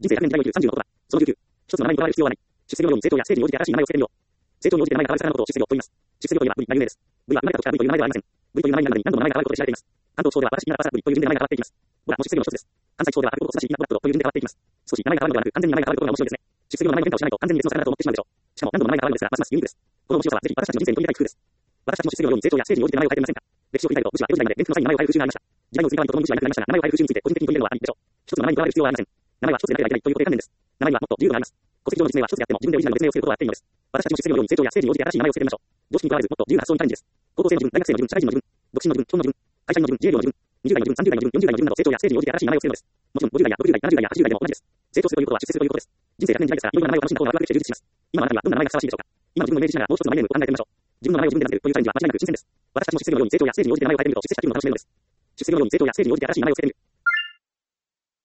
人生100年時代を生きる30のことだ。その19。一つの名前にとらわれる必要はない。出世業よりも成長や政治に応じて新しい名前を付けてみよう。成長に応じて名前が変わる魚のことを出世業と言います。出世業といえば V が有名です。V は生まれた時から V という名前ではありません。V という名前になるまでに何度も名前が変わることで知られています。関東地方では新しい名がパーサー V という順で名前が変わっていきます。ボラも出世業の一つです。関西地方では白ことすなしイナプラットという順で変わっていきます。少し名前が変わるのではなく完全に名前が変わることが面白いですね。出世業の名前の変化をしないと完全に別の魚だと思ってしまうでしょう。しかも何度も名前が変わるのですが、ますますユニークです。この面白さはぜひ私たちの人生に取り入れたい工夫です。私たちも出世業ように成長や政治に応じて名前を変えてみませんか。歴史を振り返ると武士は江戸時代まで伝統の際に名前を変える風習がありました。時代の移り変わりとともに武士はなくなりましたが、名前を変える風習について個人的に取り入れるのはありでしょう。一つの名前にとらわれる必要はありません。名前は一つでなければいけないという固定観念です。名前にはもっと自由度があります。戸籍上の実名は一つであっても自分でオリジナルの別名をつけることはあっていいのです。私たちも出世業ように成長や政治に応じて新しい名前をつけてみましょう。常識にとらわれずもっと自由な発想にチャレンジです。高校生の自分、大学生の自分、社会人の自分、独身の自分、既婚の自分、会社員の自分、自営業の自分、20代の自分、30代の自分、40代の自分など成長や政治に応じて新しい名前をつけるのです。もちろん50代や60代、70代や80代でも同じです。成長するということは出世するということです。人生100年時代ですから、いろいろな名前を楽しんだ方がワクワクして充実します。今あなたにはどんな名前がふさわしいでしょうか。今の自分をイメージしながらもう一つのマイネームを考えてみましょう。自分の名前を自分で名付けるというチャレンジは間違いなく新鮮です。私たちも出世業ように成長や政治に応じて名前を変えてみると出世した気分を楽しめるのです。出世業ように成長や政治に応じて新しい名前をつけてみる。